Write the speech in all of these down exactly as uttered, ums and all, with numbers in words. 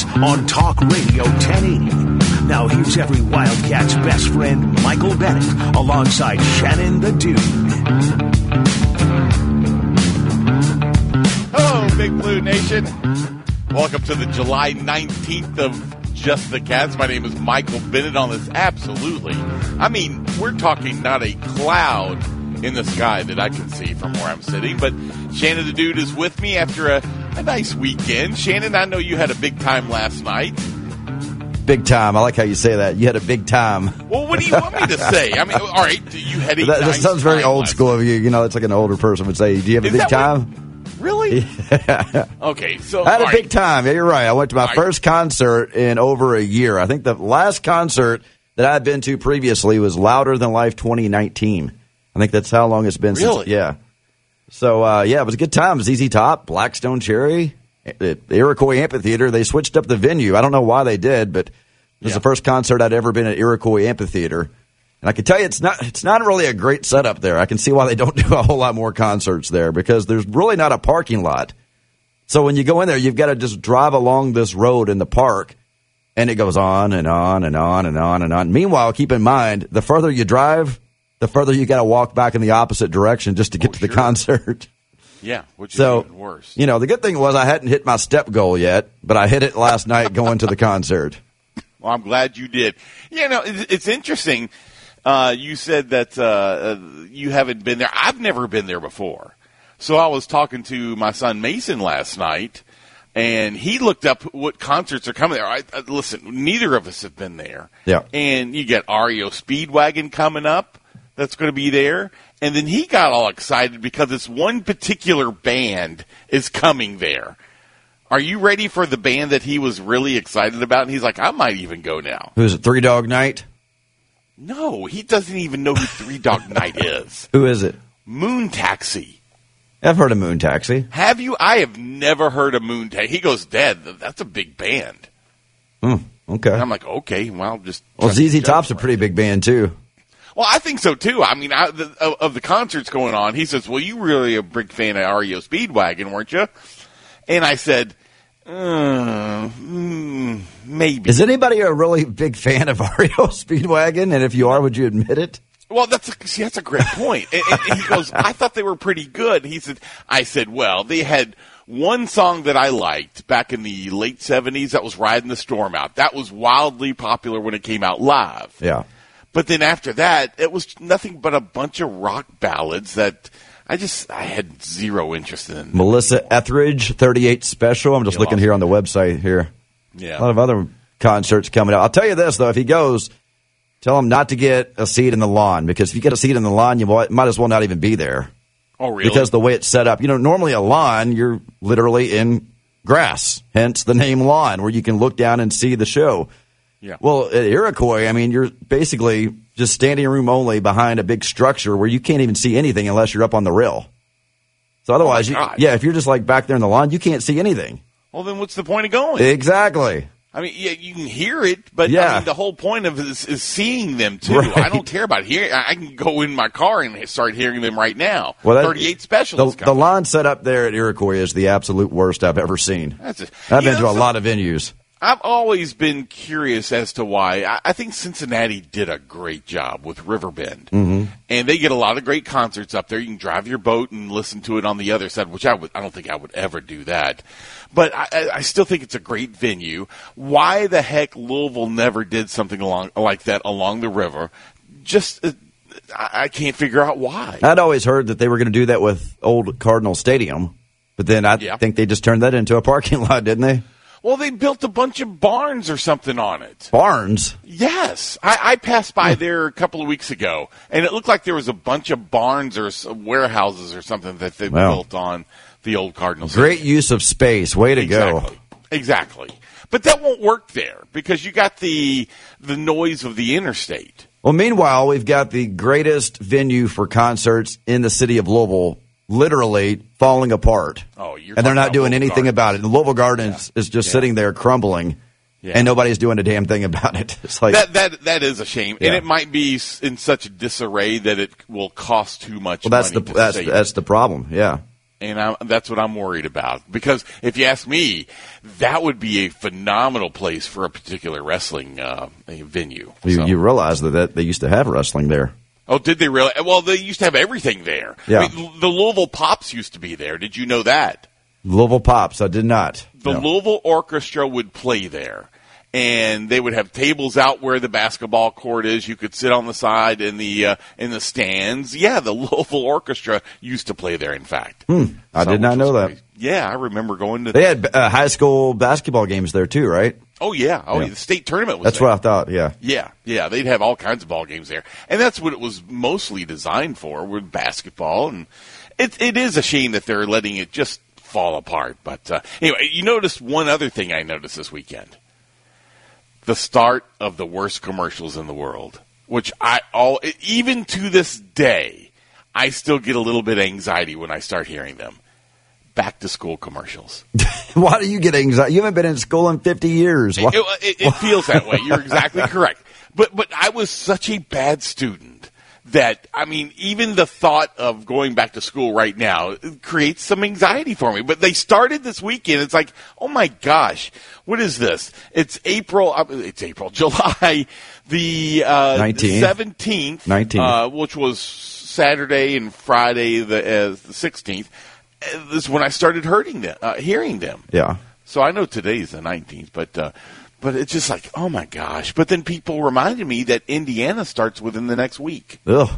on Talk Radio ten eighty. Now here's every Wildcat's best friend, Michael Bennett, alongside Shannon the Dude. Hello, Big Blue Nation. Welcome to the July nineteenth of Just the Cats. My name is Michael Bennett on this. Absolutely. I mean, we're talking not a cloud in the sky that I can see from where I'm sitting, but Shannon the Dude is with me after a, a nice weekend. Shannon, I know you had a big time last night. Big time. I like how you say that. You had a big time. Well, what do you want me to say? I mean, all right, you had a that, nice that sounds very old school night. of you. You know, it's like an older person would say. Do you have Is a big time? What, really? Yeah. Okay, so I had a right. big time. Yeah, you're right. I went to my All first right. concert in over a year. I think the last concert that I had been to previously was Louder Than Life twenty nineteen. I think that's how long it's been Really? since. Yeah. So, uh, yeah, it was a good time. Z Z Top, Blackstone Cherry, the Iroquois Amphitheater. They switched up the venue. I don't know why they did, but it was Yeah. the first concert I'd ever been at Iroquois Amphitheater. And I can tell you it's not it's not really a great setup there. I can see why they don't do a whole lot more concerts there because there's really not a parking lot. So when you go in there, you've got to just drive along this road in the park, and it goes on and on and on and on and on. Meanwhile, keep in mind, the further you drive, the further you got to walk back in the opposite direction just to get Oh, to the sure. concert. Yeah, which is So, even worse. you know, the good thing was I hadn't hit my step goal yet, but I hit it last night going to the concert. Well, I'm glad you did. You know, it's, it's interesting. Uh, you said that uh, uh, you haven't been there. I've never been there before. So I was talking to my son Mason last night, and he looked up what concerts are coming there. I, I, listen, neither of us have been there. Yeah. And you got R E O Speedwagon coming up. That's going to be there. And then he got all excited because this one particular band is coming there. Are you ready for the band that he was really excited about? And he's like, I might even go now. Who's it, Three Dog Night? No, he doesn't even know who Three Dog Night is. Who is it? Moon Taxi. I've heard of Moon Taxi. Have you? I have never heard of Moon Taxi. He goes, Dad, that's a big band. Hmm, okay. And I'm like, okay, well, just. Well, trust Z Z your Top's a judgment. pretty big band, too. Well, I think so, too. I mean, I, the, of, of the concerts going on, he says, well, you really a big fan of R E O Speedwagon, weren't you? And I said, uh, mm, maybe. Is anybody a really big fan of R E O Speedwagon? And if you are, would you admit it? Well, that's a, see, that's a great point. And, and, and he goes, I thought they were pretty good. He said, I said, well, they had one song that I liked back in the late seventies. That was Riding the Storm Out. That was wildly popular when it came out live. Yeah. But then after that, it was nothing but a bunch of rock ballads that I just, I had zero interest in. Melissa Etheridge, thirty-eight Special. I'm just You looking lost here on the website here. Yeah. A lot of other concerts coming out. I'll tell you this, though. If he goes, tell him not to get a seat in the lawn, because if you get a seat in the lawn, you might as well not even be there. Oh, really? Because the way it's set up. You know, normally a lawn, you're literally in grass, hence the name lawn, where you can look down and see the show. Yeah. Well, at Iroquois, I mean, you're basically just standing room only behind a big structure where you can't even see anything unless you're up on the rail. So otherwise, Oh, my you, God. yeah, if you're just like back there in the lawn, you can't see anything. Well, then what's the point of going? Exactly. I mean, yeah, you can hear it, but Yeah. I mean, the whole point of it is, is seeing them too. Right. I don't care about hearing. I I can go in my car and start hearing them right now. Well, that, thirty-eight specials. The, the lawn set up there at Iroquois is the absolute worst I've ever seen. That's a, I've you been know, to a so- lot of venues. I've always been curious as to why. I, I think Cincinnati did a great job with Riverbend, mm-hmm. and they get a lot of great concerts up there. You can drive your boat and listen to it on the other side, which I would. I don't think I would ever do that, but I, I- I still think it's a great venue. Why the heck Louisville never did something along like that along the river? Just uh, I, I can't figure out why. I'd always heard that they were going to do that with old Cardinal Stadium, but then I Yeah. think they just turned that into a parking lot, didn't they? Well, they built a bunch of barns or something on it. Barns. Yes. I, I passed by there a couple of weeks ago, and it looked like there was a bunch of barns or s- warehouses or something that they Wow. built on the old Cardinals. Great use of space. Way to Exactly. go. Exactly. But that won't work there because you got the the noise of the interstate. Well, meanwhile, we've got the greatest venue for concerts in the city of Louisville literally falling apart. Oh, you're and they're talking not about doing Louisville anything Gardens. about it. The Louisville Gardens is just Yeah. sitting there crumbling, Yeah. and nobody's doing a damn thing about it. It's like That that that is a shame, Yeah. and it might be s- in such a disarray that it will cost too much. well, that's the money to that's save that's it. the problem. Yeah. And I, that's what I'm worried about. Because if you ask me, that would be a phenomenal place for a particular wrestling uh, venue. You, So- you realize that, that they used to have wrestling there. Oh, did they really? Well, they used to have everything there. Yeah. I mean, the Louisville Pops used to be there. Did you know that? Louisville Pops, I did not. The No. Louisville Orchestra would play there. And they would have tables out where the basketball court is. You could sit on the side in the uh, in the stands. Yeah, the Louisville Orchestra used to play there. In fact, Hmm. I So, did not which know was that. great. Yeah, I remember going to. They had uh, high school basketball games there too, right? Oh yeah, oh Yeah. the state tournament was. That's there. what I thought. Yeah. Yeah, yeah, they'd have all kinds of ball games there, and that's what it was mostly designed for, with basketball. And it it is a shame that they're letting it just fall apart. But uh, anyway, you noticed one other thing I noticed this weekend: the start of the worst commercials in the world, which I all even to this day, I still get a little bit of anxiety when I start hearing them. Back to school commercials. Why do you get anxiety? You haven't been in school in fifty years. Why? It, it, it feels that way. You're exactly correct. But but I was such a bad student that, I mean, even the thought of going back to school right now creates some anxiety for me. But they started this weekend. It's like, oh my gosh, what is this? It's April. Uh, it's April, July the uh, nineteenth. seventeenth, nineteenth. Uh, which was Saturday and Friday the, uh, the sixteenth. Uh, This is when I started hurting them, uh, hearing them. Yeah. So I know today's the nineteenth, but uh, but it's just like, oh my gosh. But then people reminded me that Indiana starts within the next week. Ugh.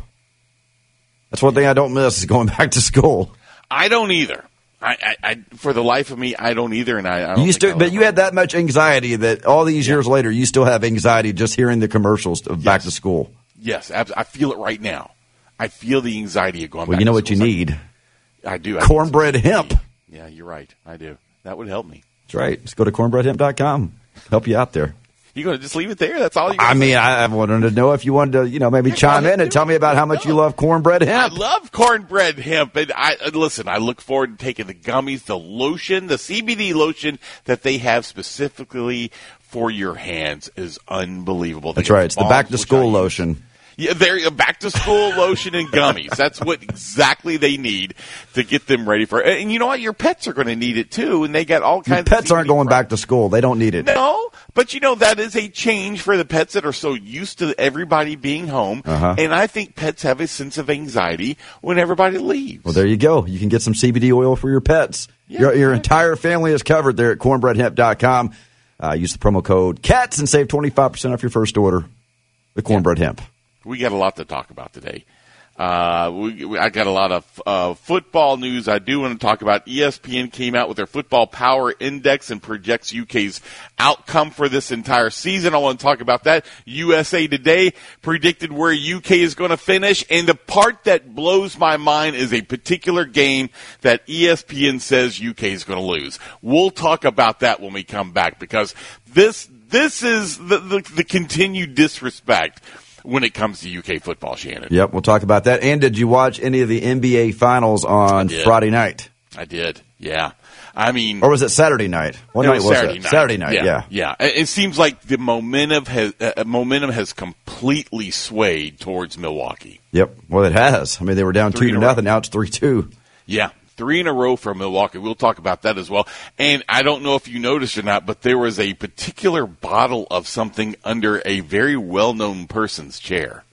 That's one thing I don't miss is going back to school. I don't either. I, I, I for the life of me, I don't either. And I, I don't You used think to, I'll but ever. you had that much anxiety that all these years later, you still have anxiety just hearing the commercials of back to school. Yes, abs- I feel it right now. I feel the anxiety of going Well, back you know to what you school. need? I do. I Cornbread need some- hemp. Yeah, you're right. I do. That would help me. That's right. Just go to cornbread hemp dot com. Help you out there. You going to just leave it there? That's all you I mean, I I wanted to know if you wanted to, you know, maybe chime in and tell me about how much you love cornbread I hemp. love cornbread hemp, and I uh, listen. I look forward to taking the gummies, the lotion, the C B D lotion that they have specifically for your hands is unbelievable. They That's right. got It's the bombs, back to which I school use. lotion. Yeah, they're back to school lotion and gummies. That's what exactly they need to get them ready for. And you know what? Your pets are going to need it too, and they got all Your kinds. pets of aren't going back to school. They don't need it. No, but you know, that is a change for the pets that are so used to everybody being home. Uh-huh. And I think pets have a sense of anxiety when everybody leaves. Well, there you go. You can get some C B D oil for your pets. Yeah, your your yeah. entire family is covered there at cornbread hemp dot com. Uh, use the promo code CATS and save twenty-five percent off your first order with Cornbread Hemp. We got a lot to talk about today. Uh, we, we, I got a lot of uh, football news I do want to talk about. E S P N came out with their Football Power Index and projects U K's outcome for this entire season. I want to talk about that. U S A Today predicted where U K is going to finish, and the part that blows my mind is a particular game that E S P N says U K is going to lose. We'll talk about that when we come back, because this this is the, the, the continued disrespect when it comes to U K football, Shannon. Yep, we'll talk about that. And did you watch any of the N B A finals on did. Friday night? I did, yeah. I mean, Or was it Saturday night? What it night was was Saturday it? night. Saturday night, yeah. yeah. It it seems like the momentum has uh, momentum has completely swayed towards Milwaukee. Yep, well, it has. I mean, they were down Three two in to a row. nothing. Now it's three two. Yeah, three in a row for Milwaukee. We'll talk about that as well. And I don't know if you noticed or not, but there was a particular bottle of something under a very well-known person's chair.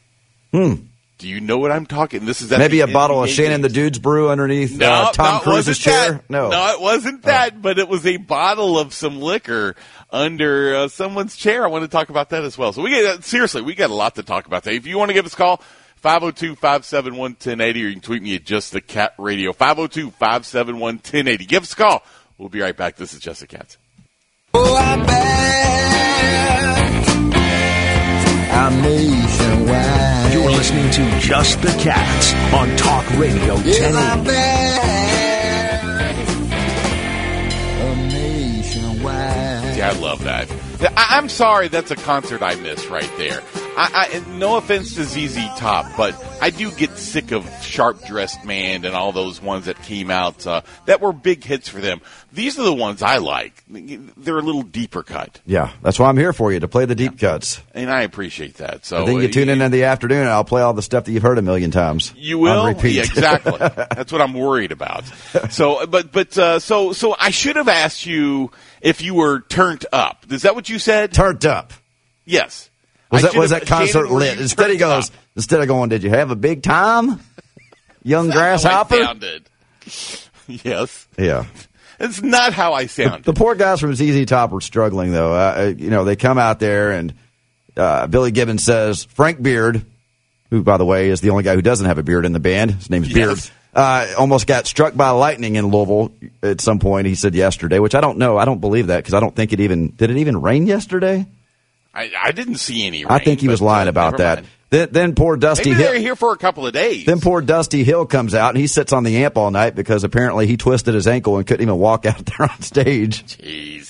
Hmm. Do you know what I'm talking? This is at Maybe the a bottle of N B A Shannon the games. Dude's Brew underneath No, uh, no, Tom it Cruise's wasn't chair? that. No. no, it wasn't that. But it was a bottle of some liquor under uh, someone's chair. I want to talk about that as well. So we get, seriously, we got a lot to talk about today. If you want to give us a call, five oh two, five seven one, one oh eight oh, or you can tweet me at Just the Cat Radio. five oh two, five seven one, one oh eight oh. Give us a call. We'll be right back. This is Just the Cats. Oh, I'm back. I'm nationwide. You're listening to Just the Cats on Talk Radio Yes, ten I'm eighty. back. I'm nationwide. Yeah, I love that. I- I'm sorry, that's a concert I missed right there. I, I, no offense to Z Z Top, but I do get sick of Sharp Dressed Man and all those ones that came out uh, that were big hits for them. These are the ones I like. They're a little deeper cut. Yeah, that's why I'm here for you, to play the deep yeah. cuts. And I appreciate that. So I think you tune in in the afternoon, and I'll play all the stuff that you've heard a million times. You will? On repeat. Yeah, exactly. That's what I'm worried about. So, but, but, uh, so, so I should have asked you if you were turned up. Is that what you said? Turned up. Yes. Was that, was that concert lit? Instead he goes, up? instead of going, did you have a big time, young grasshopper? Sounded. Yes. Yeah. It's not how I sounded. The, the poor guys from Z Z Top were struggling, though. Uh, you know, they come out there, and uh, Billy Gibbons says, Frank Beard, who, by the way, is the only guy who doesn't have a beard in the band. His name's Beard. Yes. Uh, almost got struck by lightning in Louisville at some point, he said yesterday, which I don't know. I don't believe that because I don't think it even – did it even rain yesterday? I, I didn't see any rain. I think he was lying uh, about that. Then, then poor Dusty Maybe Hill. They were here for a couple of days. Then poor Dusty Hill comes out, and he sits on the amp all night because apparently he twisted his ankle and couldn't even walk out there on stage. Jeez.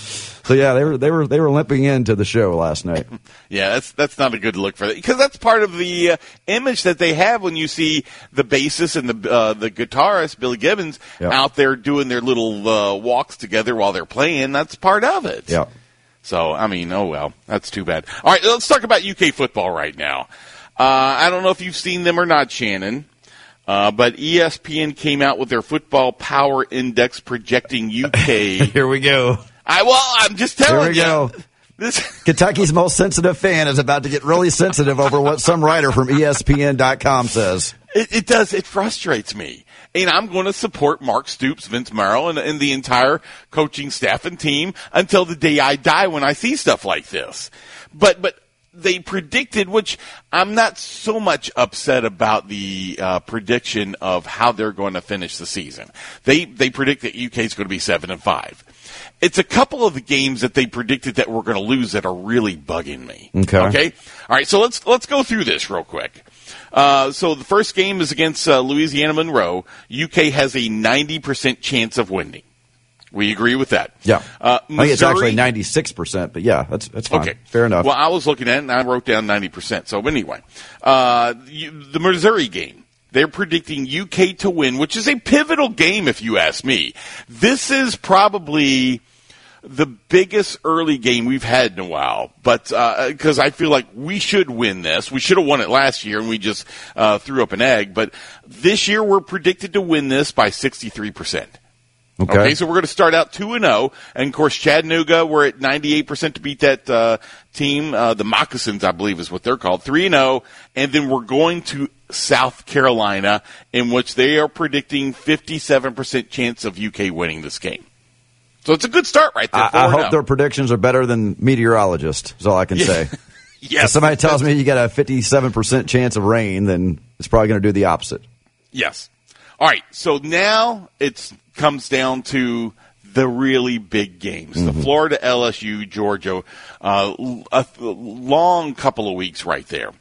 So yeah, they were they were they were limping into the show last night. Yeah, that's that's not a good look for that because that's part of the uh, image that they have when you see the bassist and the uh, the guitarist Billy Gibbons yep. out there doing their little uh, walks together while they're playing. That's part of it. Yeah. So I mean, oh well, that's too bad. All right, let's talk about U K football right now. Uh, I don't know if you've seen them or not, Shannon. Uh, but E S P N came out with their Football Power Index projecting U K. Here we go. I well, I'm just telling you. Here we go. This Kentucky's most sensitive fan is about to get really sensitive over what some writer from E S P N dot com says. It, it does. It frustrates me. And I'm going to support Mark Stoops, Vince Marrow, and, and the entire coaching staff and team until the day I die when I see stuff like this. But, but they predicted, which I'm not so much upset about the uh, prediction of how they're going to finish the season. They, they predict that U K is going to be seven and five. It's a couple of the games that they predicted that we're going to lose that are really bugging me. Okay. Okay. All right. So let's let's go through this real quick. Uh, so the first game is against uh, Louisiana Monroe. U K has a ninety percent chance of winning. We agree with that. Yeah. Uh, I think it's actually ninety-six percent, but yeah, that's that's fine. Okay. Fair enough. Well, I was looking at it and I wrote down ninety percent. So anyway, uh, you, the Missouri game. They're predicting U K to win, which is a pivotal game if you ask me. This is probably the biggest early game we've had in a while, but because uh, I feel like we should win this. We should have won it last year, and we just uh, threw up an egg. But this year we're predicted to win this by sixty-three percent. Okay. Okay, so we're going to start out two and oh. And, of course, Chattanooga, we're at ninety-eight percent to beat that uh, team. Uh, the Moccasins, I believe, is what they're called, three and oh. And then we're going to South Carolina, in which they are predicting fifty-seven percent chance of U K winning this game. So it's a good start right there. I, I hope their predictions are better than meteorologists, is all I can yeah. say. Yes. If somebody tells me you got a fifty-seven percent chance of rain, then it's probably going to do the opposite. Yes. All right, so now it comes down to the really big games. Mm-hmm. The Florida, L S U, Georgia, uh, a long couple of weeks right there.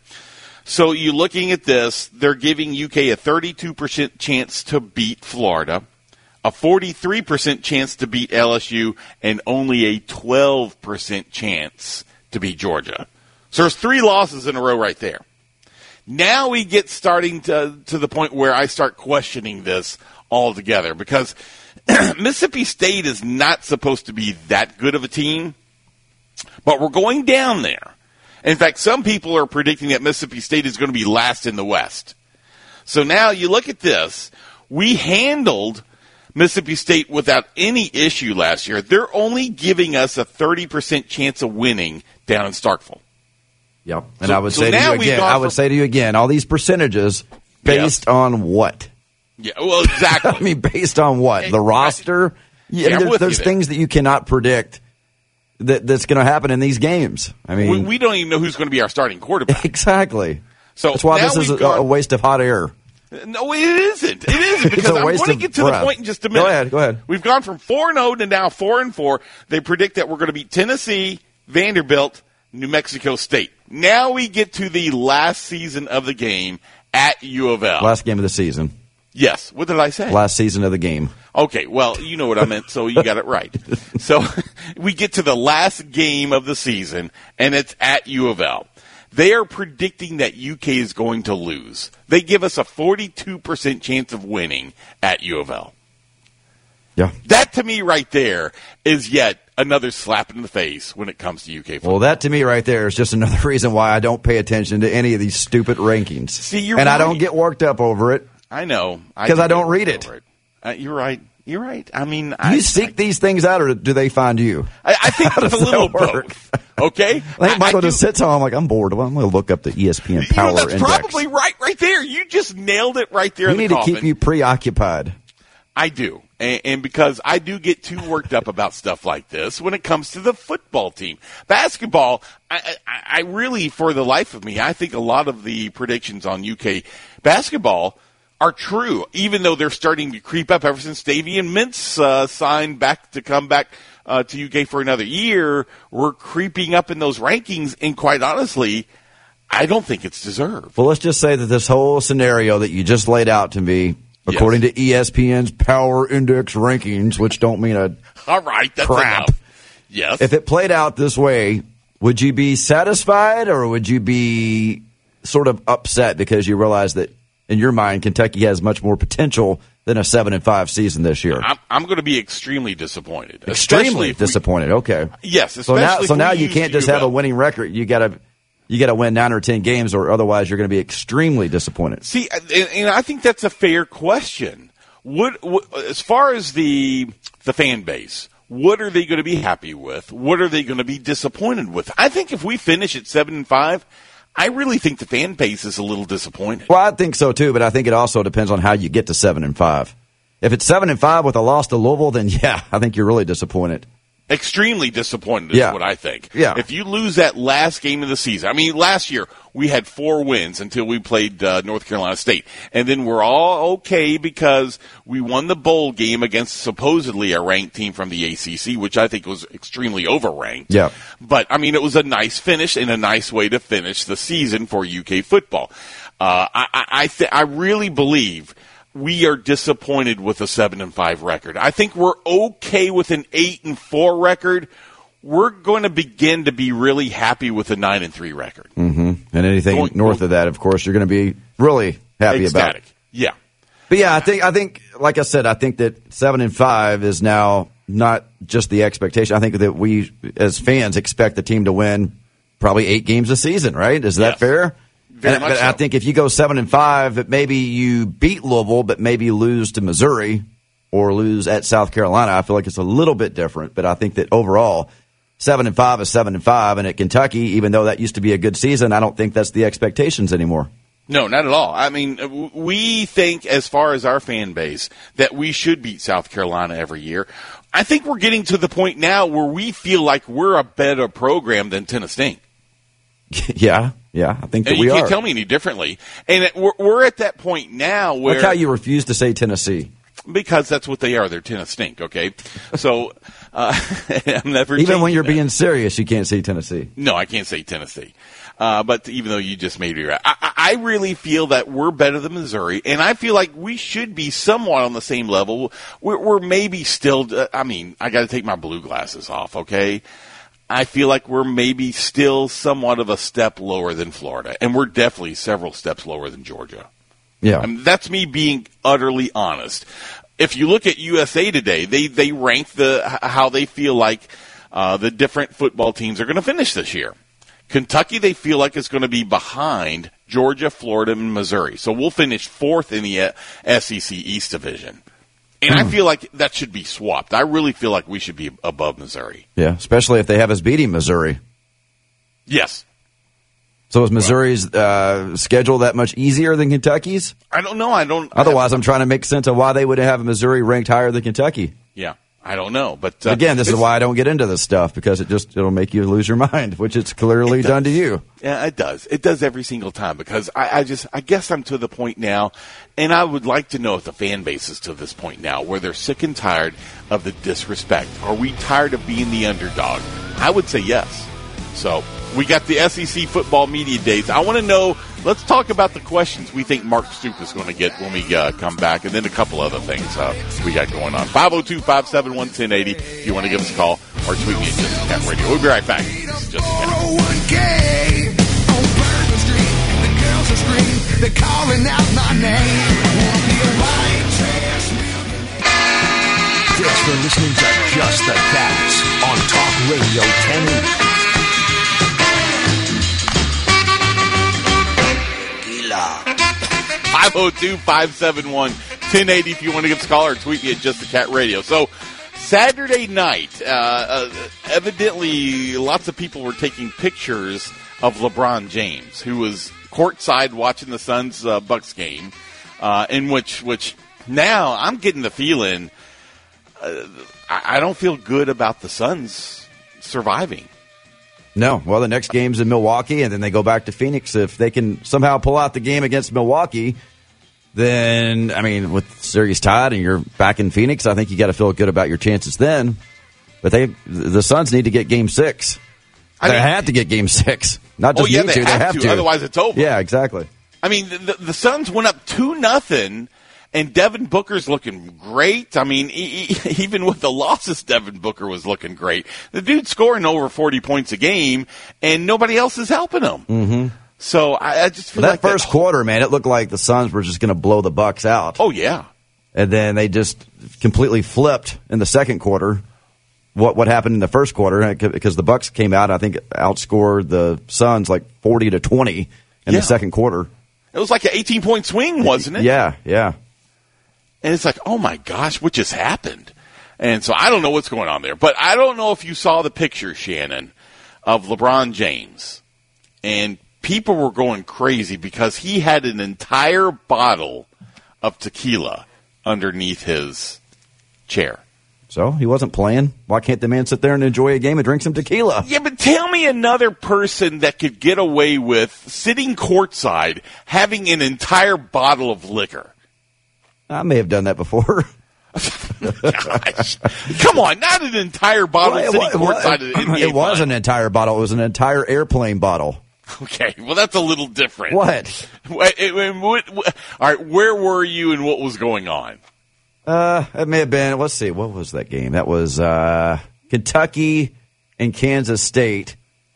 So you're looking at this, they're giving U K a thirty-two percent chance to beat Florida, a forty-three percent chance to beat L S U, and only a twelve percent chance to beat Georgia. So there's three losses in a row right there. Now we get starting to, to the point where I start questioning this altogether because Mississippi State is not supposed to be that good of a team, but we're going down there. In fact, some people are predicting that Mississippi State is going to be last in the West. So now you look at this. We handled Mississippi State without any issue last year. They're only giving us a thirty percent chance of winning down in Starkville. Yep. And so, I would so say to you again, I would from, say to you again, all these percentages based yeah. on what? Yeah, well, exactly. I mean, based on what? The roster? Yeah, yeah, I mean, there, there's things that you cannot predict that that's going to happen in these games. I mean, we, we don't even know who's going to be our starting quarterback. Exactly. So that's why this is a, gone, a waste of hot air. No, it isn't. It isn't because I'm going to get to breath. the point in just a minute. Go ahead. Go ahead. We've gone from four and zero to now four and four. They predict that we're going to beat Tennessee, Vanderbilt, New Mexico State. Now we get to the last season of the game at U of L. Last game of the season. Yes. What did I say? Last season of the game. Okay. Well, you know what I meant, so you got it right. So we get to the last game of the season, and it's at U of L. They are predicting that U K is going to lose. They give us a forty-two percent chance of winning at U of L. Yeah. That, to me, right there, is yet another slap in the face when it comes to U K football. Well, that to me right there is just another reason why I don't pay attention to any of these stupid rankings. See, you're and right. I don't get worked up over it. I know. Because I, I don't read it. it. Uh, you're right. You're right. I mean, do I, you seek I, these things out, or do they find you? I, I think it's a little of both. Okay, I think Michael I, I just do, sits home. I'm like, I'm bored. Well, I'm going to look up the E S P N Power you know, that's Index. Probably right, right there. You just nailed it right there. We in the need coffin. to keep you preoccupied. I do, and, and because I do get too worked up about stuff like this when it comes to the football team. Basketball, I, I, I really, for the life of me, I think a lot of the predictions on U K basketball are true, even though they're starting to creep up ever since Davian Mintz uh, signed back to come back uh, to U K for another year. We're creeping up in those rankings, and quite honestly, I don't think it's deserved. Well, let's just say that this whole scenario that you just laid out to me, according yes. to E S P N's Power Index rankings, which don't mean a all right, that's crap. Enough. Yes. If it played out this way, would you be satisfied, or would you be sort of upset because you realize that in your mind Kentucky has much more potential than a seven and five season this year? I'm, I'm going to be extremely disappointed. Extremely disappointed. We, okay. Yes. So now, so now you can't just have a winning record. You got to. You got to win nine or ten games, or otherwise you're going to be extremely disappointed. See, and, and I think that's a fair question. What, what, as far as the the fan base, what are they going to be happy with? What are they going to be disappointed with? I think if we finish at seven and five, I really think the fan base is a little disappointed. Well, I think so too, but I think it also depends on how you get to seven and five. If it's seven and five with a loss to Louisville, then yeah, I think you're really disappointed. Extremely disappointed is yeah. what I think. Yeah. If you lose that last game of the season, I mean, last year we had four wins until we played uh, North Carolina State. And then we're all okay because we won the bowl game against supposedly a ranked team from the A C C, which I think was extremely overranked. Yeah. But, I mean, it was a nice finish and a nice way to finish the season for U K football. Uh, I, I, I, th- I really believe we are disappointed with a seven and five record. I think we're okay with an eight and four record. We're going to begin to be really happy with a nine and three record. Mm-hmm. And anything going, north going, of that, of course, you're going to be really happy ecstatic. about. Yeah. But yeah, I think I think like I said, I think that seven and five is now not just the expectation. I think that we as fans expect the team to win probably eight games a season, right? Is that yes. fair? Very and, much but so. I think if you go seven and five, maybe you beat Louisville, but maybe lose to Missouri or lose at South Carolina. I feel like it's a little bit different, but I think that overall, seven and five is seven and five, and at Kentucky, even though that used to be a good season, I don't think that's the expectations anymore. No, not at all. I mean, we think, as far as our fan base, that we should beat South Carolina every year. I think we're getting to the point now where we feel like we're a better program than Tennessee. Yeah. Yeah, I think that and we you are. You can't tell me any differently. And it, we're, we're at that point now where... Look how you refuse to say Tennessee. Because that's what they are. They're Tennessee, okay? So, uh, I'm never Even when you're that. being serious, you can't say Tennessee. No, I can't say Tennessee. Uh, but even though you just made me right. I, I really feel that we're better than Missouri, and I feel like we should be somewhat on the same level. We're, we're maybe still... Uh, I mean, I got to take my blue glasses off, okay? I feel like we're maybe still somewhat of a step lower than Florida, and we're definitely several steps lower than Georgia. Yeah. I mean, that's me being utterly honest. If you look at U S A Today, they, they rank the how they feel like uh, the different football teams are going to finish this year. Kentucky, they feel like it's going to be behind Georgia, Florida, and Missouri. So we'll finish fourth in the S E C East Division. And I feel like that should be swapped. I really feel like we should be above Missouri. Yeah, especially if they have us beating Missouri. Yes. So is Missouri's uh, schedule that much easier than Kentucky's? I don't know. I don't. Otherwise, I I'm trying to make sense of why they would have Missouri ranked higher than Kentucky. Yeah, I don't know. But uh, again, this is why I don't get into this stuff, because it just it'll make you lose your mind, which it's clearly it done to you. Yeah, it does. It does every single time, because I, I just I guess I'm to the point now, and I would like to know if the fan base is to this point now where they're sick and tired of the disrespect. Are we tired of being the underdog? I would say yes. So we got the S E C football media days. I want to know, let's talk about the questions we think Mark Stoops is going to get when we uh, come back, and then a couple other things uh, we got going on. five oh two, five seven one, one oh eight oh if you want to give us a call, or tweet me at Just a Cat Radio. We'll be right back. This is Just a Cat. They're calling out my name. Wanna be a white trash millionaire. Thanks for listening to Just the Cats on Talk Radio ten eighty. five oh two, five seven one, ten eighty if you want to give us a call or tweet me at Just the Cat Radio. So, Saturday night, uh, uh, evidently lots of people were taking pictures of LeBron James, who was courtside watching the Suns uh, Bucks game, uh, in which which now I'm getting the feeling uh, I, I don't feel good about the Suns surviving. No. Well, the next game's in Milwaukee, and then they go back to Phoenix. If they can somehow pull out the game against Milwaukee, then, I mean, with the series tied and you're back in Phoenix, I think you got to feel good about your chances then. But they, the Suns need to get game six. I they mean, have to get game six. Not just oh, yeah, need they to, have they have to, to. otherwise it's over. Yeah, exactly. I mean, the, the Suns went up two nothing, and Devin Booker's looking great. I mean, e- e- even with the losses, Devin Booker was looking great. The dude's scoring over forty points a game, and nobody else is helping him. Mm-hmm. So I, I just feel that like first that, quarter, man, it looked like the Suns were just going to blow the Bucks out. Oh, yeah. And then they just completely flipped in the second quarter. What what happened in the first quarter? Because the Bucks came out, I think, outscored the Suns like forty to twenty in Yeah. the second quarter. It was like an eighteen-point swing, wasn't it? Yeah, yeah. And it's like, oh, my gosh, what just happened? And so I don't know what's going on there. But I don't know if you saw the picture, Shannon, of LeBron James. And people were going crazy because he had an entire bottle of tequila underneath his chair. So he wasn't playing. Why can't the man sit there and enjoy a game and drink some tequila? Yeah, but tell me another person that could get away with sitting courtside having an entire bottle of liquor. I may have done that before. Gosh. Come on, not an entire bottle Well, it sitting wa- courtside at the N B A It was final. an entire bottle. It was an entire airplane bottle. Okay, well, that's a little different. What? What, what, what, all right, where were you and what was going on? Uh, it may have been, let's see, what was that game? That was uh, Kentucky and Kansas State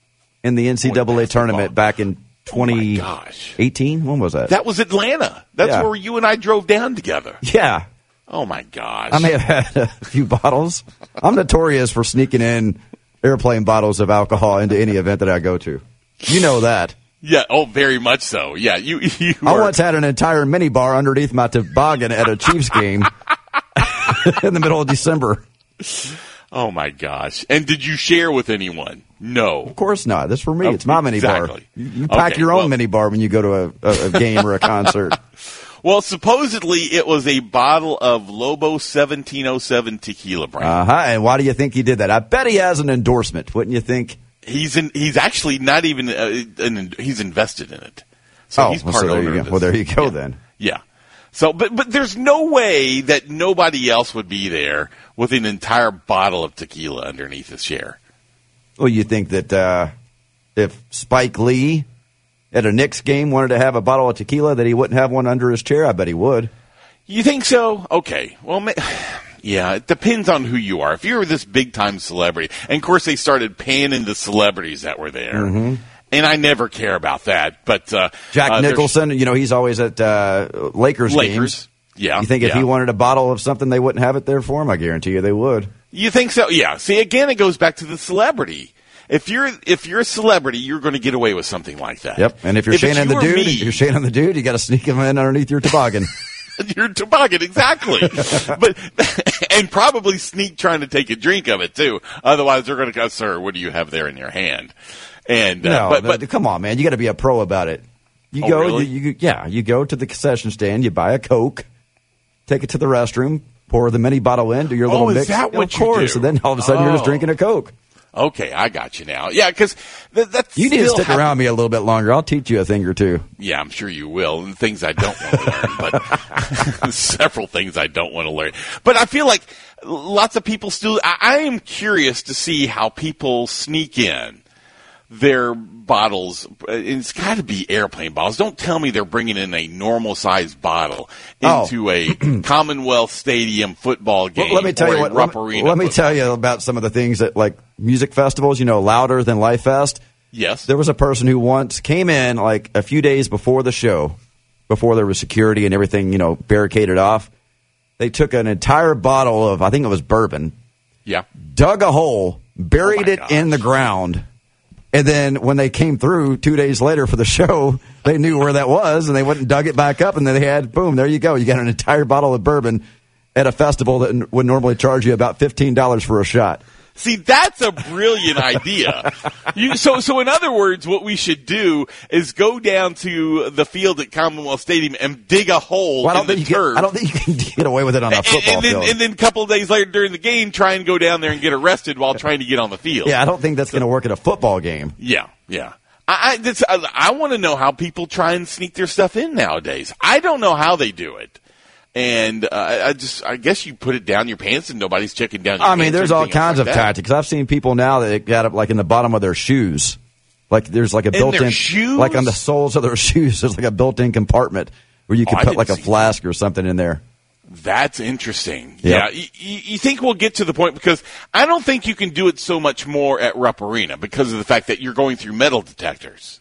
in the N C double A tournament back in twenty eighteen. When was that? That was Atlanta. That's Yeah. where you and I drove down together. Yeah. Oh, my gosh. I may have had a few bottles. I'm notorious for sneaking in airplane bottles of alcohol into any event that I go to. You know that. Yeah, oh, very much so. Yeah, you, you I were- once had an entire mini bar underneath my toboggan at a Chiefs game in the middle of December. Oh, my gosh. And did you share with anyone? No. Of course not. That's for me. Oh, It's my mini bar. exactly. You, you pack Okay, your own well- mini bar when you go to a, a, a game or a concert. Well, supposedly it was a bottle of Lobo seventeen oh seven tequila brand. Uh-huh. And why do you think he did that? I bet he has an endorsement, wouldn't you think? He's in, he's actually not even uh, an, he's invested in it. So oh, he's well, part so there owner you of go. this. Well, there you go Yeah. then. Yeah. So, but but there's no way that nobody else would be there with an entire bottle of tequila underneath his chair. Well, you think that uh, if Spike Lee at a Knicks game wanted to have a bottle of tequila, that he wouldn't have one under his chair? I bet he would. You think so? Okay. Well, ma- yeah, it depends on who you are. If you're this big time celebrity, and of course they started panning the celebrities that were there, Mm-hmm. and I never care about that. But uh, Jack uh, there's- Nicholson, you know, he's always at uh, Lakers, Lakers, games. yeah. You think if yeah. he wanted a bottle of something, they wouldn't have it there for him? I guarantee you they would. You think so? Yeah. See, again, it goes back to the celebrity. If you're if you're a celebrity, you're going to get away with something like that. Yep. And if you're If it's Shannon you the or dude, me- if you're Shannon the dude, you got to sneak him in underneath your toboggan. Your toboggan, exactly. But and probably sneak trying to take a drink of it too. Otherwise, they're going to go, "Sir, what do you have there in your hand?" And uh, no, but, but, but come on, man, you got to be a pro about it. You Oh, go, really? you, you, yeah, you go to the concession stand, you buy a Coke, take it to the restroom, pour the mini bottle in, do your Oh, little is mix. that Yeah, what of you course, do? and then all of a sudden you're just Oh. drinking a Coke. okay, I got you now. Yeah, because th- that's You need to still stick hap- around me a little bit longer. I'll teach you a thing or two. Yeah, I'm sure you will, and things I don't want to learn, but several things I don't want to learn. But I feel like lots of people still. I, I am curious to see how people sneak in their bottles. It's got to be airplane bottles. Don't tell me they're bringing in a normal sized bottle Oh. into a Commonwealth Stadium football game. Well, let me tell or you a what. Rupp Let, me- Arena let me football. tell you about some of the things that, like music festivals. You know, louder than Life Fest. Yes. There was a person who once came in like a few days before the show, before there was security and everything, you know, barricaded off. They took an entire bottle of, I think it was bourbon, Yeah. dug a hole, buried Oh, it gosh. in the ground, and then when they came through two days later for the show, they knew where that was, and they went and dug it back up, and then they had, boom, there you go. You got an entire bottle of bourbon at a festival that n- would normally charge you about fifteen dollars for a shot. See, that's a brilliant idea. You, so, so in other words, what we should do is go down to the field at Commonwealth Stadium and dig a hole Well, I in don't the think you turf. can, I don't think you can get away with it on a and, football and then, field. and then a couple of days later during the game, try and go down there and get arrested while trying to get on the field. Yeah, I don't think that's going to work at a football game. Yeah, yeah. I I, that's, I, I want to know how people try and sneak their stuff in nowadays. I don't know how they do it. And uh, I just, I guess you put it down your pants and nobody's checking down your I pants. mean, or there's all anything else kinds like of that. tactics. I've seen people now that got it like in the bottom of their shoes. Like there's like a In built-in, their shoes? like on the soles of their shoes, there's like a built-in compartment where you Oh, can I put didn't like a see flask or something in there. That's interesting. Yep. Yeah. You, you think we'll get to the point, because I don't think you can do it so much more at Rupp Arena because of the fact that you're going through metal detectors.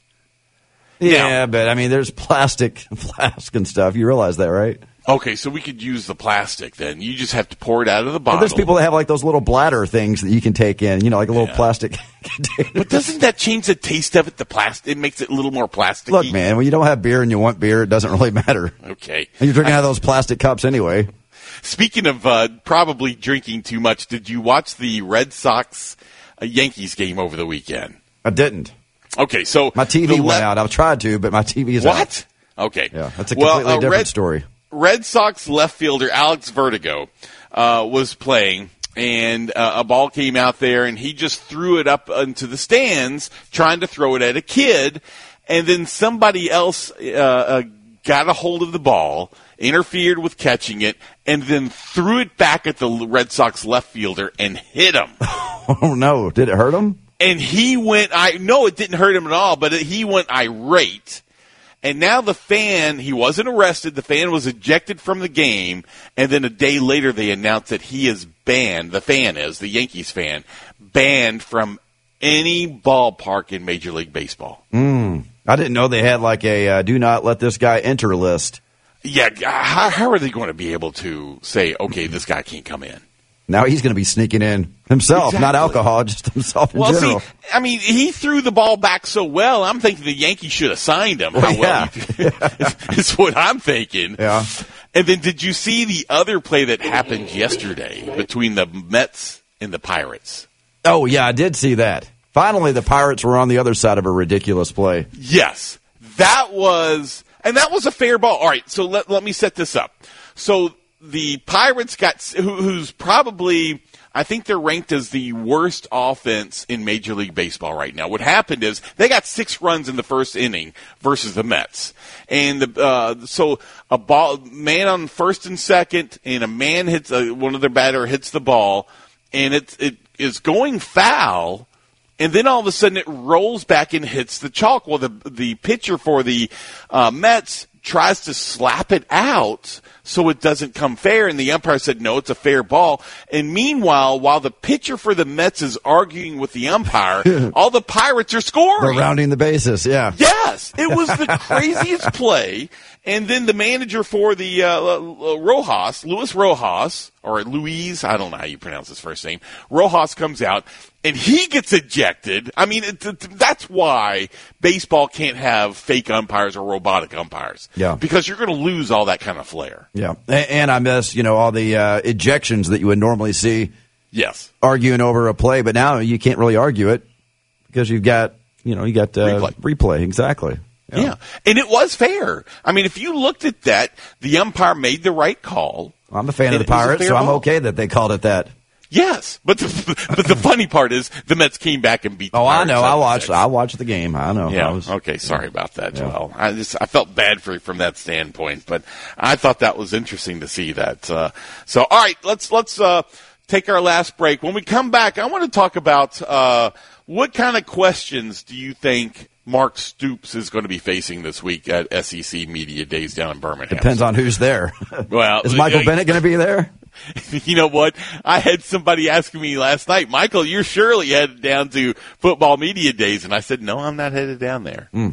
Yeah, but I mean, there's plastic flask and stuff. You realize that, right? Okay, so we could use the plastic then. You just have to pour it out of the And bottle. there's people that have like those little bladder things that you can take in, you know, like a little Yeah. plastic container. But doesn't that change the taste of it? The plastic, it makes it a little more plasticky. Look, man, when you don't have beer and you want beer, it doesn't really matter. Okay. And you're drinking out of those plastic cups anyway. Speaking of uh, probably drinking too much, did you watch the Red Sox uh, Yankees game over the weekend? I didn't. Okay, so My T V the went le- out. I've tried to, but my T V is out. What? Okay. Yeah, that's a Well, completely uh, different Red, story. Red Sox left fielder Alex Vertigo uh, was playing, and uh, a ball came out there, and he just threw it up into the stands, trying to throw it at a kid, and then somebody else uh, uh, got a hold of the ball, interfered with catching it, and then threw it back at the Red Sox left fielder and hit him. Oh, no. Did it hurt him? And he went, I no, it didn't hurt him at all, but it, he went irate. And now the fan, he wasn't arrested, the fan was ejected from the game, and then a day later they announced that he is banned, the fan is, the Yankees fan, banned from any ballpark in Major League Baseball. Mm. I didn't know they had like a uh, do not let this guy enter list. Yeah, how, how are they going to be able to say, okay, this guy can't come in? Now he's going to be sneaking in himself, not Exactly. alcohol, just himself in Well, general. see, I mean, he threw the ball back so well, I'm thinking the Yankees should have signed him. How Well, well he is, is what I'm thinking. Yeah. And then did you see the other play that happened yesterday between the Mets and the Pirates? Oh, yeah, I did see that. Finally, the Pirates were on the other side of a ridiculous play. Yes. That was, and that was a fair ball. All right, so let, let me set this up. So the Pirates got, who, who's probably, I think they're ranked as the worst offense in Major League Baseball right now. What happened is they got six runs in the first inning versus the Mets. And the, uh, so a ball, man on first and second, and a man hits, uh, one of their batter hits the ball, and it, it is going foul. And then all of a sudden it rolls back and hits the chalk. Well, the the pitcher for the uh, Mets tries to slap it out so it doesn't come fair, and the umpire said, no, it's a fair ball. And meanwhile, while the pitcher for the Mets is arguing with the umpire, all the Pirates are scoring. They're rounding the bases, yeah. Yes, it was the craziest play. And then the manager for the uh, uh, Rojas, Luis Rojas, or Luis, I don't know how you pronounce his first name, Rojas comes out, and he gets ejected. I mean, it, it, that's why baseball can't have fake umpires or robotic umpires. Yeah. Because you're going to lose all that kind of flair. Yeah. A- And I miss, you know, all the uh, ejections that you would normally see Yes. arguing over a play, but now you can't really argue it because you've got, you know, you got uh, Replay. replay. Exactly. Yeah. And it was fair. I mean, if you looked at that, the umpire made the right call. I'm a fan of And the it was a Pirates, fair so I'm ball. okay that they called it that. Yes, but the, but the funny part is the Mets came back and beat the Oh, I Pirates know. I seven watched. six. I watched the game. I know. Yeah. I was, Okay. Sorry about that, Yeah. Joel. I just I felt bad for you from that standpoint, but I thought that was interesting to see that. Uh, so, all right, let's let's uh, take our last break. When we come back, I want to talk about uh, what kind of questions do you think Mark Stoops is going to be facing this week at S E C Media Days down in Birmingham. Depends on who's there. Well, is Michael uh, Bennett going to be there? You know what? I had somebody asking me last night, Michael, you're surely headed down to Football Media Days. And I said, no, I'm not headed down there. Mm.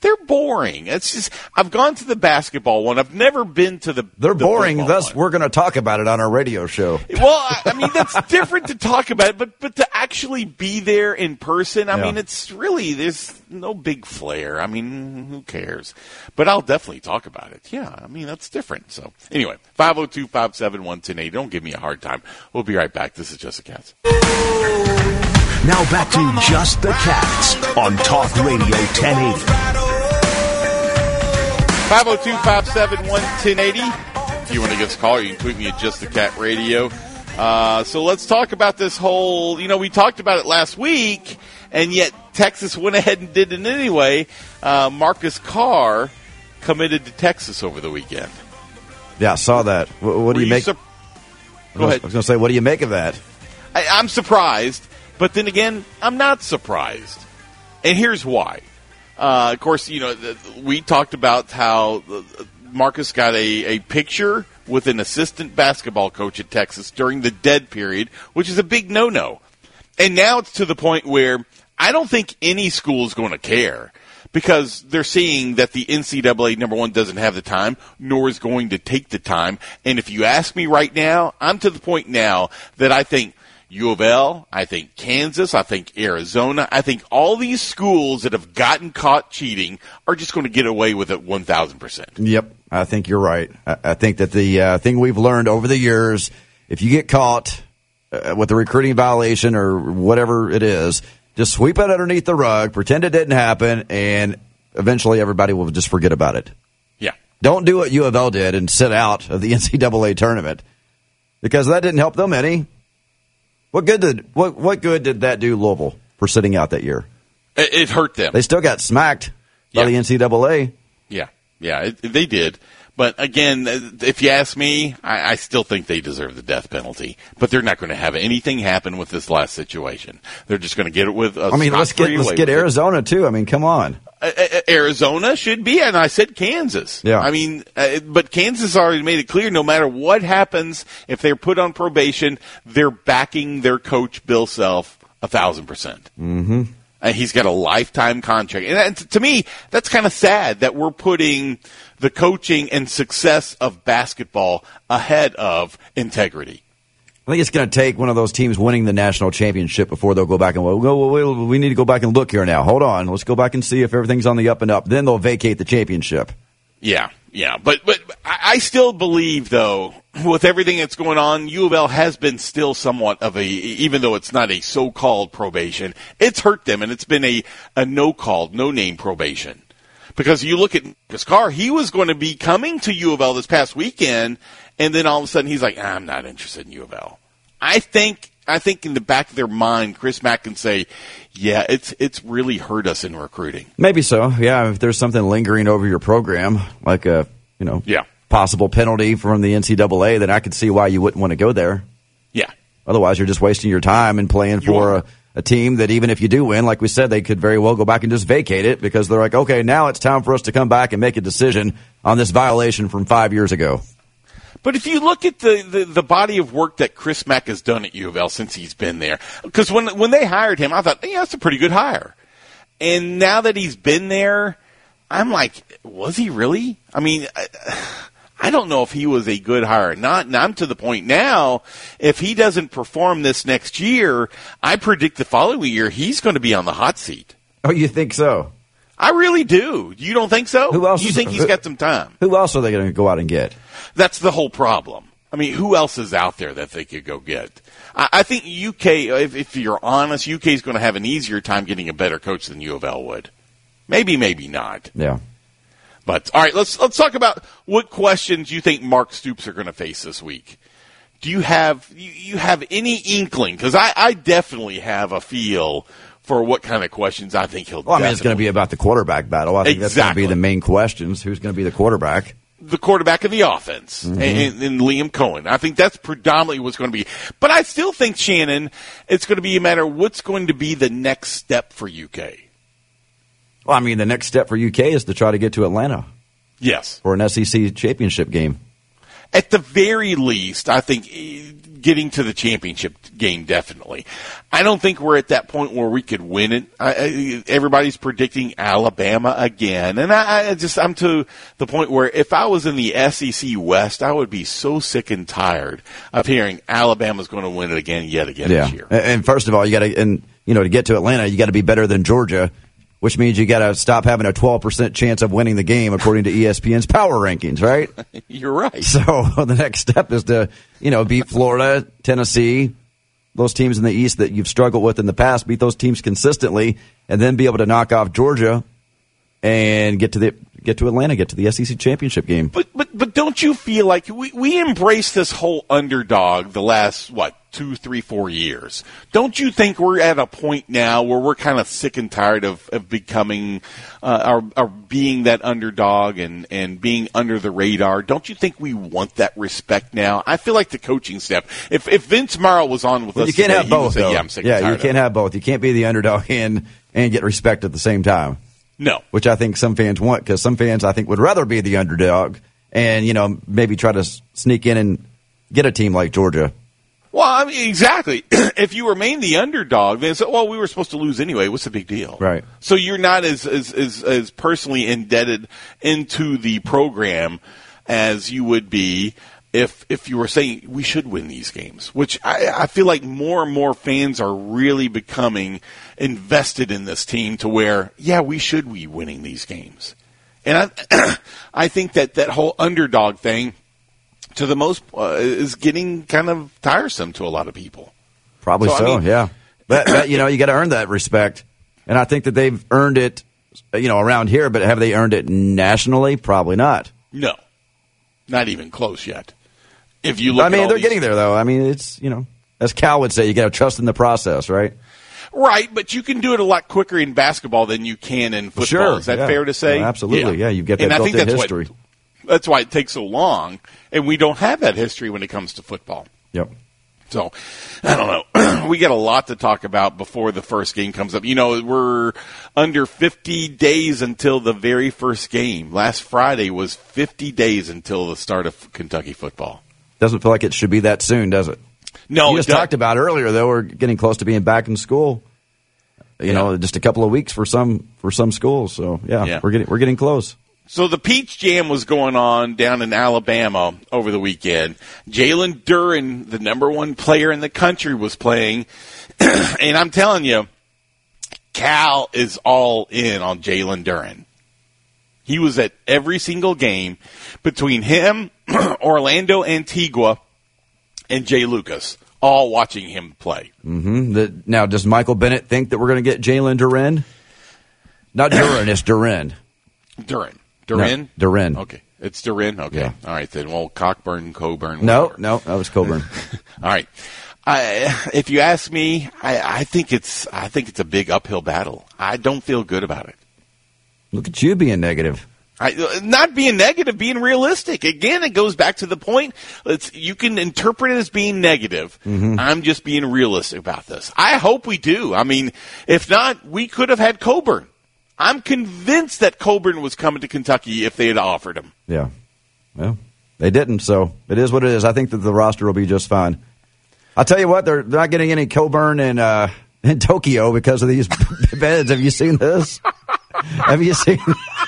they're boring. It's just I've gone to the basketball one. I've never been to the. They're the boring. football Thus, one. we're going to talk about it on our radio show. Well, I, I mean that's different to talk about it, but but to actually be there in person, I Yeah. mean it's really there's no big flair. I mean, who cares? But I'll definitely talk about it. Yeah, I mean that's different. So anyway, five oh two, five seven one, one oh eight. Don't give me a hard time. We'll be right back. This is Just the Cats. Now back to Just the Cats on Talk Radio ten eighty. five oh two, five seven one, one oh eight oh. If you want to give us a call, you can tweet me at Just the Cat Radio. Uh, so let's talk about this whole, you know, we talked about it last week, and yet Texas went ahead and did it anyway. Uh, Marcus Carr committed to Texas over the weekend. Yeah, I saw that. What, what do Were you make? sur- Go I was ahead. going to say, what do you make of that? I, I'm surprised, but then again, I'm not surprised. And here's why. Uh, of course, you know, the, we talked about how uh, Marcus got a, a picture with an assistant basketball coach at Texas during the dead period, which is a big no-no. And now it's to the point where I don't think any school is going to care because they're seeing that the N C double A, number one, doesn't have the time, nor is going to take the time. And if you ask me right now, I'm to the point now that I think U of L, I think Kansas, I think Arizona, I think all these schools that have gotten caught cheating are just going to get away with it one thousand percent. Yep, I think you're right. I, I think that the uh, thing we've learned over the years, if you get caught uh, with a recruiting violation or whatever it is, just sweep it underneath the rug, pretend it didn't happen, and eventually everybody will just forget about it. Yeah. Don't do what U of L did and sit out of the N C double A tournament because that didn't help them any. What good did what what good did that do Louisville for sitting out that year? It, it hurt them. They still got smacked by Yeah. the N C double A. Yeah, yeah, it, they did. But again, if you ask me, I, I still think they deserve the death penalty. But they're not going to have anything happen with this last situation. They're just going to get it with. A I mean, let's get let's get Arizona too. I mean, come on. Uh, uh, Arizona should be, and I said Kansas. Yeah. I mean, uh, but Kansas already made it clear no matter what happens, if they're put on probation, they're backing their coach, Bill Self, a thousand percent. Mm-hmm. And he's got a lifetime contract. And that, to me, that's kind of sad that we're putting the coaching and success of basketball ahead of integrity. I think it's going to take one of those teams winning the national championship before they'll go back and well, well, well, we need to go back and look here now. Hold on, let's go back and see if everything's on the up and up. Then they'll vacate the championship. Yeah, yeah, but but I I still believe though, with everything that's going on, U of L has been still somewhat of a, even though it's not a so-called probation, it's hurt them, and it's been a a no-called, no-name probation. Because you look at Marcus Carr, he was going to be coming to U of L this past weekend, and then all of a sudden he's like, I'm not interested in U of L. I think I think in the back of their mind, Chris Mack can say, yeah, it's it's really hurt us in recruiting. Maybe so. Yeah, if there's something lingering over your program, like a you know Yeah. possible penalty from the N C double A, then I could see why you wouldn't want to go there. Yeah. Otherwise, you're just wasting your time and playing You for are. a, a team that even if you do win, like we said, they could very well go back and just vacate it because they're like, okay, now it's time for us to come back and make a decision on this violation from five years ago. But if you look at the, the, the body of work that Chris Mack has done at U of L since he's been there, because when when they hired him, I thought, yeah, that's a pretty good hire. And now that he's been there, I'm like, was he really? I mean, I, I don't know if he was a good hire or not. And I'm to the point now, if he doesn't perform this next year, I predict the following year he's going to be on the hot seat. Oh, you think so? I really do. You don't think so? Who else You is- think he's who- got some time? Who else are they going to go out and get? That's the whole problem. I mean, who else is out there that they could go get? I, I think U K, if, if you're honest, U K is going to have an easier time getting a better coach than U of L would. Maybe, maybe not. Yeah. But all right, let's let's talk about what questions you think Mark Stoops are going to face this week. Do you have you, you have any inkling? Because I, I definitely have a feel for what kind of questions I think he'll. Well, I mean, it's going to be about the quarterback battle. I think that's going to Exactly. be the main questions. Who's going to be the quarterback? the quarterback of the offense, Mm-hmm. and, and Liam Cohen. I think that's predominantly what's going to be. But I still think, Shannon, it's going to be a matter of what's going to be the next step for U K. Well, I mean, the next step for U K is to try to get to Atlanta Yes. for an S E C championship game. at the very least, I think getting to the championship game, definitely. I don't think we're at that point where we could win it. I, I, everybody's predicting Alabama again. And I, I just, I'm to the point where if I was in the S E C West, I would be so sick and tired of hearing Alabama's going to win it again, yet again yeah. this year. And first of all, you got to, and you know, to get to Atlanta, you got to be better than Georgia, which means you got to stop having a twelve percent chance of winning the game according to E S P N's power rankings, right? You're right. So the next step is to, you know, beat Florida, Tennessee, those teams in the East that you've struggled with in the past, beat those teams consistently, and then be able to knock off Georgia and get to the get to Atlanta, get to the S E C championship game. But but but don't you feel like we we embraced this whole underdog the last what two, three, four years? Don't you think we're at a point now where we're kind of sick and tired of, of becoming uh, or, or being that underdog and, and being under the radar? Don't you think we want that respect now? I feel like the coaching staff. If if Vince Morrow was on with well, us, you can't today, have both. Say, though. yeah, I'm sick yeah, and tired you can't of have both. You can't be the underdog and and get respect at the same time. No, which I think some fans want, because some fans I think would rather be the underdog and, you know, maybe try to sneak in and get a team like Georgia. Well, I mean, exactly. If you remain the underdog, then it's, well, we were supposed to lose anyway. What's the big deal? Right. So you're not as as as, as personally indebted into the program as you would be if if you were saying we should win these games, which I, I feel like more and more fans are really becoming invested in this team to where, yeah, we should be winning these games. And I, I think that that whole underdog thing, to the most, uh, is getting kind of tiresome to a lot of people. Probably so, so I mean, yeah. But, but, you know, you got to earn that respect. And I think that they've earned it, you know, around here, but have they earned it nationally? Probably not. No. Not even close yet. If you look I mean, at all they're these, getting there, though. I mean, it's, you know, as Cal would say, you got to trust in the process, right? Right, but you can do it a lot quicker in basketball than you can in football. Sure, Is that yeah. fair to say? Well, absolutely, yeah. You've got that and I built-in think that's history. What, that's why it takes so long, and we don't have that history when it comes to football. Yep. So, I don't know. We got a lot to talk about before the first game comes up. You know, we're under fifty days until the very first game. Last Friday was fifty days until the start of Kentucky football. Doesn't feel like it should be that soon, does it? No, you it just doesn't. talked about earlier, though. We're getting close to being back in school. You Yeah. know, just a couple of weeks for some for some schools. So yeah, Yeah. we're getting we're getting close. So the Peach Jam was going on down in Alabama over the weekend. Jalen Duren, the number one player in the country, was playing. And I'm telling you, Cal is all in on Jalen Duren. He was at every single game between him, Orlando Antigua, and Jay Lucas, all watching him play. Mm-hmm. The, now, does Michael Bennett think that we're going to get Jalen Duren? Not Duren, it's Duren. Duren. Duren? No, Duren. Okay. It's Duren? Okay. Yeah. All right, then. Well, Cockburn, Coburn. No, whatever. no, that was Coburn. All right. I, if you ask me, I, I think it's I think it's a big uphill battle. I don't feel good about it. Look at you being negative. I, not being negative, being realistic. Again, it goes back to the point. It's, you can interpret it as being negative. Mm-hmm. I'm just being realistic about this. I hope we do. I mean, if not, we could have had Coburn. I'm convinced that Coburn was coming to Kentucky if they had offered him. Yeah. Well, they didn't, so it is what it is. I think that the roster will be just fine. I'll tell you what, they're, they're not getting any Coburn in, uh, in Tokyo because of these beds. Have you seen this? Have you seen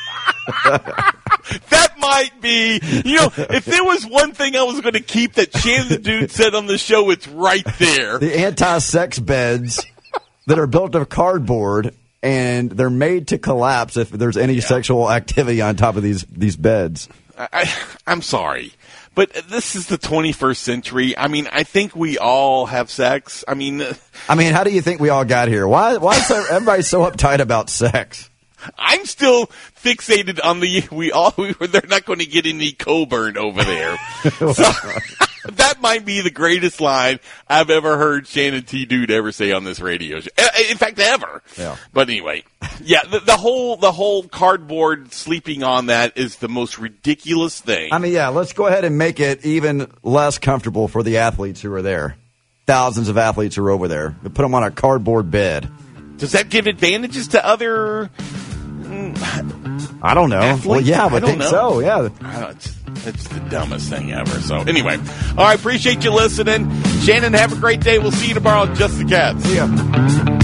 That might be, you know, if there was one thing I was going to keep that Shannon the Dude said on the show, it's right there. the anti-sex beds that are built of cardboard, and they're made to collapse if there's any yeah. sexual activity on top of these, these beds. I, I, I'm sorry, but this is the twenty-first century. I mean, I think we all have sex. I mean, I mean, how do you think we all got here? Why, why is everybody so uptight about sex? I'm still fixated on the we all. We, they're not going to get any Coburn over there. So, that might be the greatest line I've ever heard Shannon T. Dude ever say on this radio show. In fact, ever. Yeah. But anyway, yeah, the, the whole the whole cardboard sleeping on that is the most ridiculous thing. I mean, yeah, let's go ahead and make it even less comfortable for the athletes who are there. Thousands of athletes are over there. Put them on a cardboard bed. Does that give advantages to other? I I don't know. Athlete? Well, yeah, I but I don't think know. so. Yeah. I don't- It's, it's the dumbest thing ever. So anyway, all right. Appreciate you listening, Shannon. Have a great day. We'll see you tomorrow on Just the Cats. Yeah.